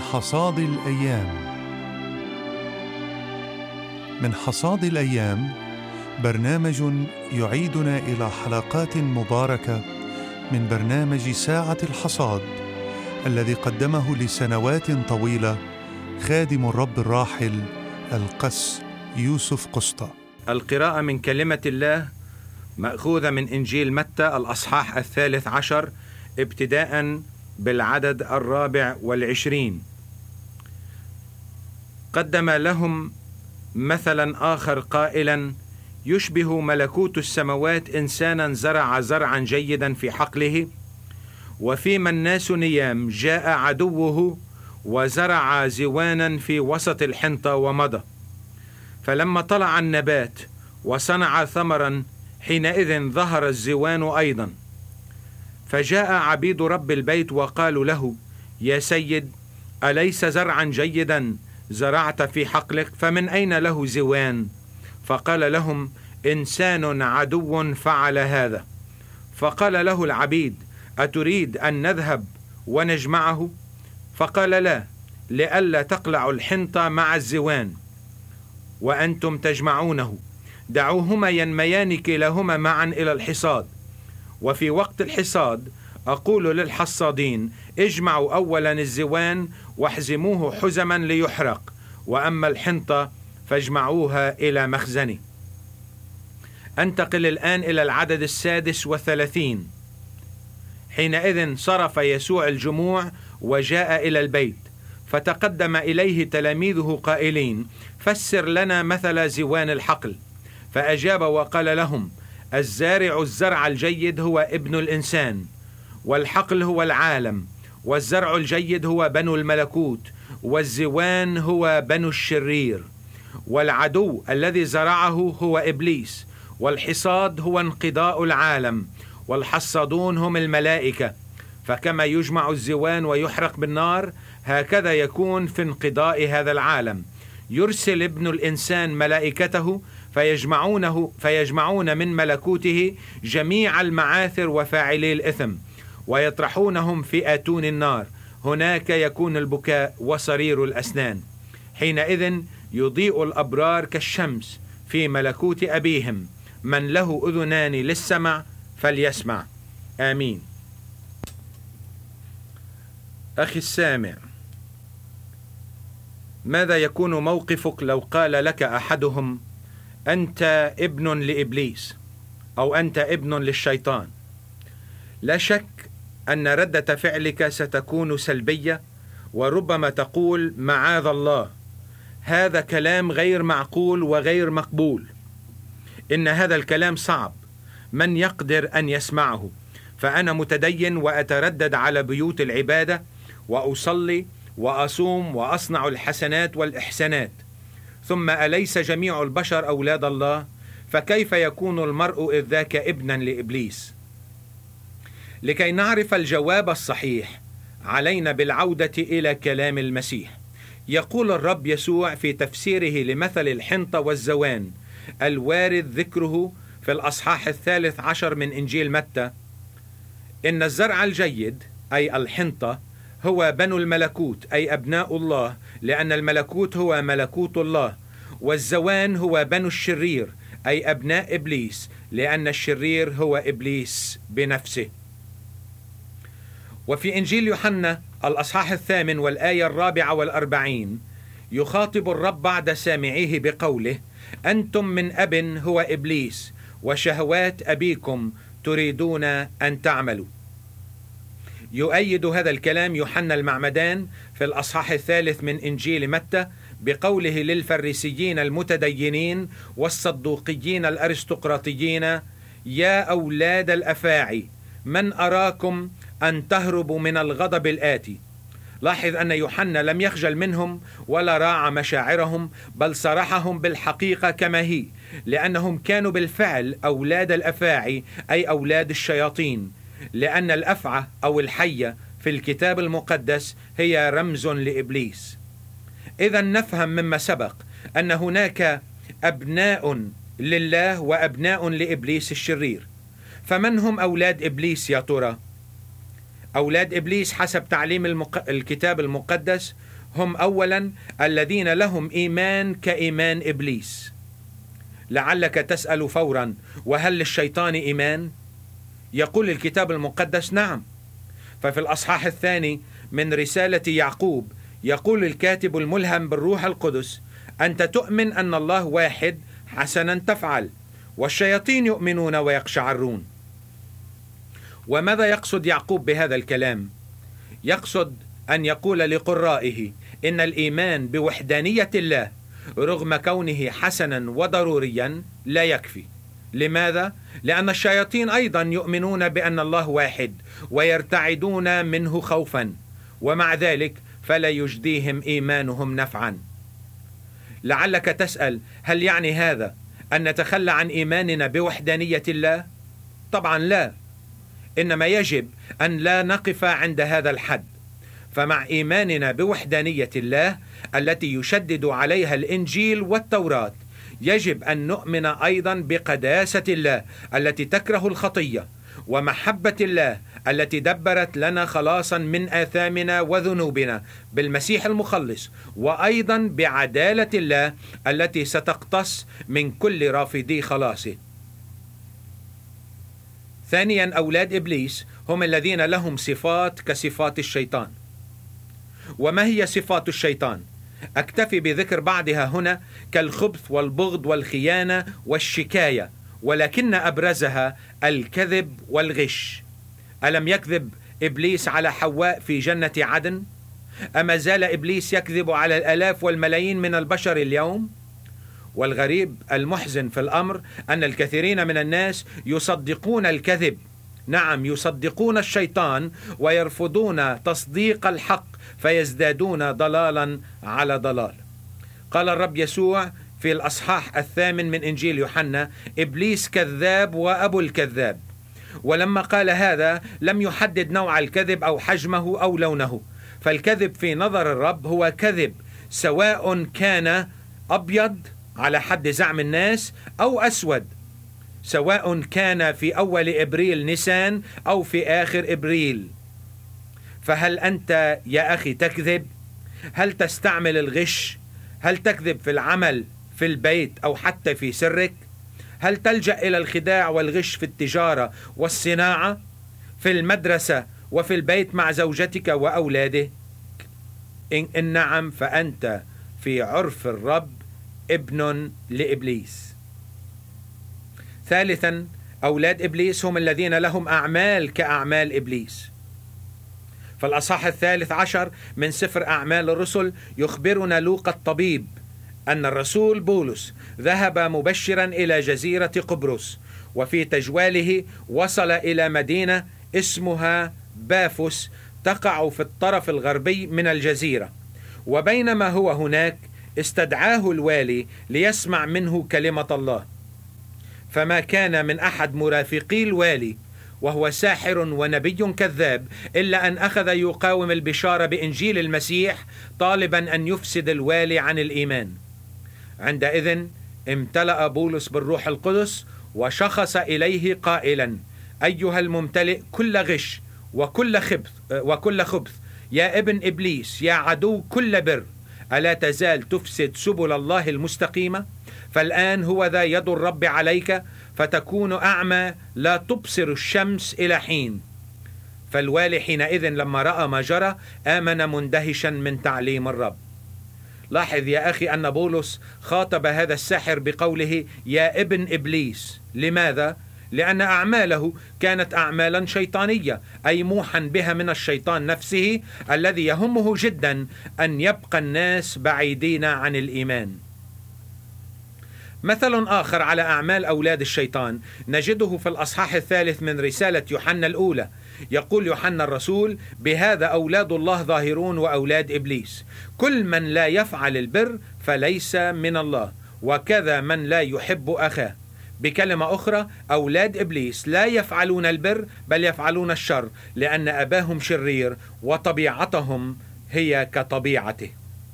حصاد الأيام. من حصاد الأيام برنامج يعيدنا إلى حلقات مباركة من برنامج ساعة الحصاد الذي قدمه لسنوات طويلة خادم الرب الراحل القس يوسف قسطى. القراءة من كلمة الله مأخوذة من إنجيل متى الأصحاح 13 ابتداء بالعدد 24. قدم لهم مثلا آخر قائلا: يشبه ملكوت السماوات إنسانا زرع زرعا جيدا في حقله، وفيما الناس نيام جاء عدوه وزرع زوانا في وسط الحنطة ومضى. فلما طلع النبات وصنع ثمرا، حينئذ ظهر الزوان أيضا. فجاء عبيد رب البيت وقالوا له: يا سيد، أليس زرعا جيدا زرعت في حقلك؟ فمن أين له زوان؟ فقال لهم: إنسان عدو فعل هذا. فقال له العبيد: أتريد أن نذهب ونجمعه؟ فقال: لا، لئلا تقلعوا الحنطة مع الزوان وأنتم تجمعونه، دعوهما ينميان كلاهما معا إلى الحصاد. وفي وقت الحصاد أقول للحصادين: اجمعوا أولا الزوان واحزموه حزما ليحرق، وأما الحنطة فاجمعوها إلى مخزني. أنتقل الآن إلى العدد 36. حينئذ صرف يسوع الجموع وجاء إلى البيت، فتقدم إليه تلاميذه قائلين: فسر لنا مثل زوان الحقل. فأجاب وقال لهم: الزارع الزرع الجيد هو ابن الإنسان، والحقل هو العالم، والزرع الجيد هو بنو الملكوت، والزوان هو بنو الشرير. والعدو الذي زرعه هو إبليس، والحصاد هو انقضاء العالم، والحصادون هم الملائكة. فكما يجمع الزوان ويحرق بالنار، هكذا يكون في انقضاء هذا العالم. يرسل ابن الإنسان ملائكته فيجمعون من ملكوته جميع المعاثر وفاعلي الإثم، ويطرحونهم في آتون النار، هناك يكون البكاء وصرير الأسنان. حينئذ يضيء الأبرار كالشمس في ملكوت أبيهم. من له أذنان للسمع فليسمع. آمين. أخي السامع، ماذا يكون موقفك لو قال لك أحدهم: أنت ابن لإبليس، أو أنت ابن للشيطان؟ لا شك أن ردة فعلك ستكون سلبية، وربما تقول: معاذ الله، هذا كلام غير معقول وغير مقبول. إن هذا الكلام صعب، من يقدر أن يسمعه؟ فأنا متدين وأتردد على بيوت العبادة، وأصلي وأصوم وأصنع الحسنات والإحسانات. ثم أليس جميع البشر أولاد الله؟ فكيف يكون المرء إذ ذاك ابنا لإبليس؟ لكي نعرف الجواب الصحيح علينا بالعودة إلى كلام المسيح. يقول الرب يسوع في تفسيره لمثل الحنطة والزوان الوارد ذكره في الأصحاح 13 من إنجيل متى: إن الزرع الجيد أي الحنطة هو بنو الملكوت أي أبناء الله، لأن الملكوت هو ملكوت الله. والزوان هو بنو الشرير أي أبناء إبليس، لأن الشرير هو إبليس بنفسه. وفي إنجيل يوحنا الأصحاح 8 والآية 44 يخاطب الرب بعد سامعيه بقوله: أنتم من أب هو إبليس، وشهوات أبيكم تريدون أن تعملوا. يؤيد هذا الكلام يوحنا المعمدان في الأصحاح 3 من إنجيل متى بقوله للفريسيين المتدينين والصدوقيين الأرستقراطيين: يا أولاد الأفاعي، من أراكم أن تهربوا من الغضب الآتي. لاحظ أن يوحنا لم يخجل منهم ولا راعى مشاعرهم، بل صرحهم بالحقيقة كما هي، لأنهم كانوا بالفعل أولاد الأفاعي أي أولاد الشياطين، لأن الأفعى أو الحية في الكتاب المقدس هي رمز لإبليس. إذا نفهم مما سبق أن هناك أبناء لله وأبناء لإبليس الشرير. فمن هم أولاد إبليس يا ترى؟ أولاد إبليس حسب تعليم الكتاب المقدس هم أولا الذين لهم إيمان كإيمان إبليس. لعلك تسأل فورا: وهل للشيطان إيمان؟ يقول الكتاب المقدس: نعم. ففي الأصحاح 2 من رسالة يعقوب يقول الكاتب الملهم بالروح القدس: أنت تؤمن أن الله واحد، حسنا تفعل، والشياطين يؤمنون ويقشعرون. وماذا يقصد يعقوب بهذا الكلام؟ يقصد أن يقول لقرائه إن الإيمان بوحدانية الله رغم كونه حسنا وضروريا لا يكفي. لماذا؟ لأن الشياطين أيضا يؤمنون بأن الله واحد ويرتعدون منه خوفا، ومع ذلك فلا يجديهم إيمانهم نفعا. لعلك تسأل: هل يعني هذا أن نتخلى عن إيماننا بوحدانية الله؟ طبعا لا، إنما يجب أن لا نقف عند هذا الحد. فمع إيماننا بوحدانية الله التي يشدد عليها الإنجيل والتوراة، يجب أن نؤمن أيضا بقداسة الله التي تكره الخطية، ومحبة الله التي دبرت لنا خلاصا من آثامنا وذنوبنا بالمسيح المخلص، وأيضا بعدالة الله التي ستقتص من كل رافضي خلاصه. ثانيا، أولاد إبليس هم الذين لهم صفات كصفات الشيطان. وما هي صفات الشيطان؟ أكتفي بذكر بعضها هنا، كالخبث والبغض والخيانة والشكاية، ولكن أبرزها الكذب والغش. ألم يكذب إبليس على حواء في جنة عدن؟ أما زال إبليس يكذب على الآلاف والملايين من البشر اليوم؟ والغريب المحزن في الأمر أن الكثيرين من الناس يصدقون الكذب، نعم يصدقون الشيطان ويرفضون تصديق الحق، فيزدادون ضلالا على ضلال. قال الرب يسوع في الأصحاح 8 من إنجيل يوحنا: إبليس كذاب وأبو الكذاب. ولما قال هذا لم يحدد نوع الكذب أو حجمه أو لونه، فالكذب في نظر الرب هو كذب سواء كان أبيض على حد زعم الناس أو أسود، سواء كان في أول إبريل نيسان أو في آخر إبريل. فهل أنت يا أخي تكذب؟ هل تستعمل الغش؟ هل تكذب في العمل، في البيت، أو حتى في سرك؟ هل تلجأ إلى الخداع والغش في التجارة والصناعة، في المدرسة وفي البيت مع زوجتك وأولادك؟ إن نعم، فأنت في عرف الرب ابن لإبليس. ثالثا، أولاد إبليس هم الذين لهم أعمال كأعمال إبليس. فالأصحاح 13 من سفر أعمال الرسل يخبرنا لوقا الطبيب أن الرسول بولس ذهب مبشرا إلى جزيرة قبرص، وفي تجواله وصل إلى مدينة اسمها بافوس تقع في الطرف الغربي من الجزيرة. وبينما هو هناك استدعاه الوالي ليسمع منه كلمة الله، فما كان من أحد مرافقي الوالي وهو ساحر ونبي كذاب إلا أن أخذ يقاوم البشارة بإنجيل المسيح، طالبا أن يفسد الوالي عن الإيمان. عندئذ امتلأ بولس بالروح القدس وشخص إليه قائلا: أيها الممتلئ كل غش وكل خبث، يا ابن إبليس، يا عدو كل بر، ألا تزال تفسد سبل الله المستقيمة؟ فالآن هو ذا يد الرب عليك، فتكون أعمى لا تبصر الشمس إلى حين. فالوالي حينئذ لما رأى ما جرى آمن مندهشا من تعليم الرب. لاحظ يا أخي أن بولس خاطب هذا الساحر بقوله يا ابن إبليس. لماذا؟ لأن أعماله كانت أعمالا شيطانية، أي موحى بها من الشيطان نفسه الذي يهمه جدا أن يبقى الناس بعيدين عن الإيمان. مثل آخر على أعمال أولاد الشيطان نجده في الأصحاح 3 من رسالة يوحنا الأولى. يقول يوحنا الرسول: بهذا أولاد الله ظاهرون وأولاد إبليس، كل من لا يفعل البر فليس من الله، وكذا من لا يحب أخاه. بكلمة أخرى، أولاد إبليس لا يفعلون البر بل يفعلون الشر، لأن أباهم شرير وطبيعتهم هي كطبيعته.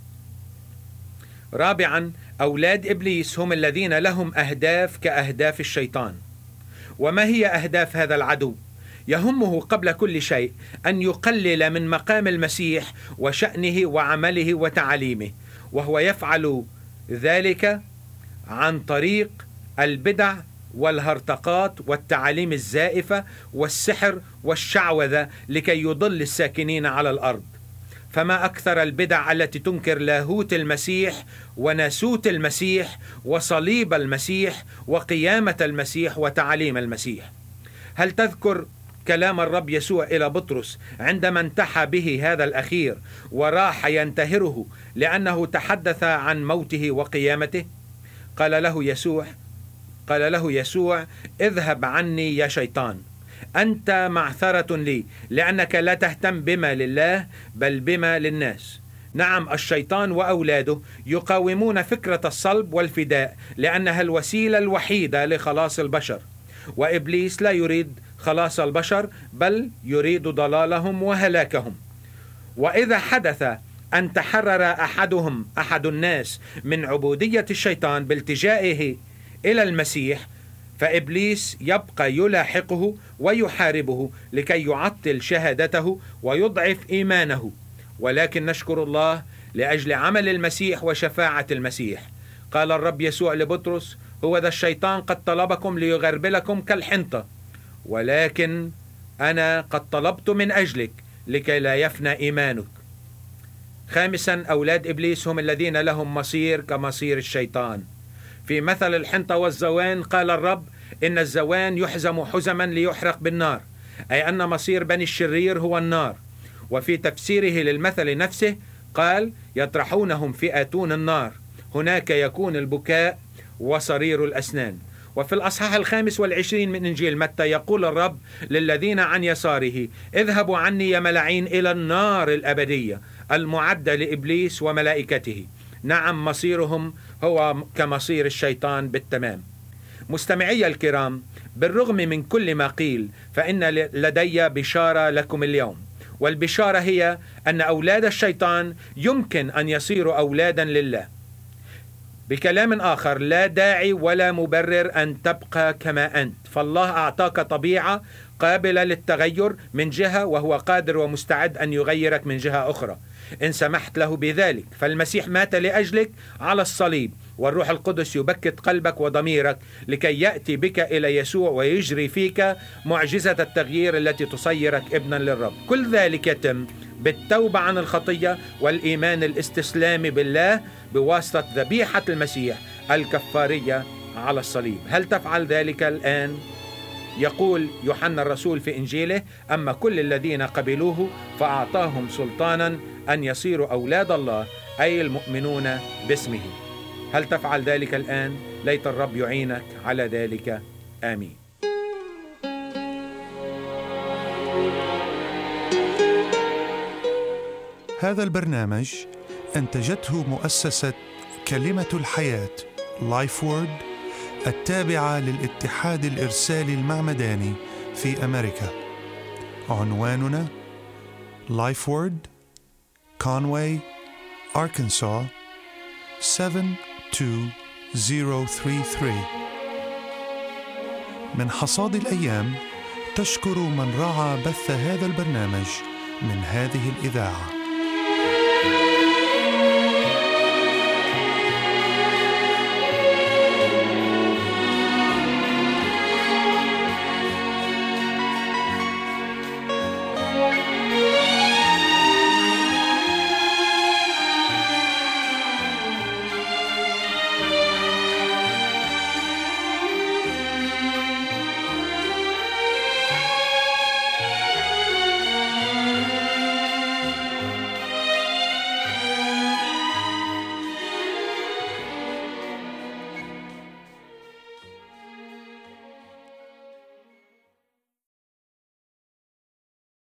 رابعا، أولاد إبليس هم الذين لهم أهداف كأهداف الشيطان. وما هي أهداف هذا العدو؟ يهمه قبل كل شيء أن يقلل من مقام المسيح وشأنه وعمله وتعاليمه، وهو يفعل ذلك عن طريق البدع والهرطقات والتعاليم الزائفة والسحر والشعوذة لكي يضل الساكنين على الأرض. فما أكثر البدع التي تنكر لاهوت المسيح وناسوت المسيح وصليب المسيح وقيامة المسيح وتعاليم المسيح. هل تذكر كلام الرب يسوع إلى بطرس عندما انتحى به هذا الأخير وراح ينتهره لأنه تحدث عن موته وقيامته؟ قال له يسوع: اذهب عني يا شيطان، أنت معثرة لي، لأنك لا تهتم بما لله بل بما للناس. نعم، الشيطان وأولاده يقاومون فكرة الصلب والفداء لأنها الوسيلة الوحيدة لخلاص البشر، وإبليس لا يريد خلاص البشر بل يريد ضلالهم وهلاكهم. وإذا حدث أن تحرر أحد الناس من عبودية الشيطان بالتجائه إلى المسيح، فإبليس يبقى يلاحقه ويحاربه لكي يعطل شهادته ويضعف إيمانه. ولكن نشكر الله لأجل عمل المسيح وشفاعة المسيح. قال الرب يسوع لبطرس: هو ذا الشيطان قد طلبكم ليغربلكم كالحنطة، ولكن أنا قد طلبت من أجلك لكي لا يفنى إيمانك. خامسا، أولاد إبليس هم الذين لهم مصير كمصير الشيطان. في مثل الحنطة والزوان قال الرب: إن الزوان يحزم حزما ليحرق بالنار، أي أن مصير بني الشرير هو النار. وفي تفسيره للمثل نفسه قال: يطرحونهم في آتون النار، هناك يكون البكاء وصرير الأسنان. وفي الأصحاح 25 من إنجيل متى يقول الرب للذين عن يساره: اذهبوا عني يا ملعين إلى النار الأبدية المعدة لإبليس وملائكته. نعم، مصيرهم هو كمصير الشيطان بالتمام. مستمعي الكرام، بالرغم من كل ما قيل فإن لدي بشارة لكم اليوم، والبشارة هي أن أولاد الشيطان يمكن أن يصيروا أولادا لله. بكلام آخر، لا داعي ولا مبرر أن تبقى كما أنت، فالله أعطاك طبيعة قابلة للتغير من جهة، وهو قادر ومستعد أن يغيرك من جهة أخرى إن سمحت له بذلك. فالمسيح مات لأجلك على الصليب، والروح القدس يبكت قلبك وضميرك لكي يأتي بك إلى يسوع ويجري فيك معجزة التغيير التي تصيرك ابنا للرب. كل ذلك يتم بالتوبة عن الخطية والإيمان الاستسلامي بالله بواسطة ذبيحة المسيح الكفارية على الصليب. هل تفعل ذلك الآن؟ يقول يوحنا الرسول في إنجيله: أما كل الذين قبلوه فأعطاهم سلطانا أن يصيروا أولاد الله، أي المؤمنون باسمه. هل تفعل ذلك الآن؟ ليت الرب يعينك على ذلك. آمين. هذا البرنامج أنتجته مؤسسة كلمة الحياة Life Word التابعة للاتحاد الإرسالي المعمداني في أمريكا. عنواننا Life Word Conway Arkansas 72033. من حصاد الأيام تشكر من رعى بث هذا البرنامج من هذه الإذاعة.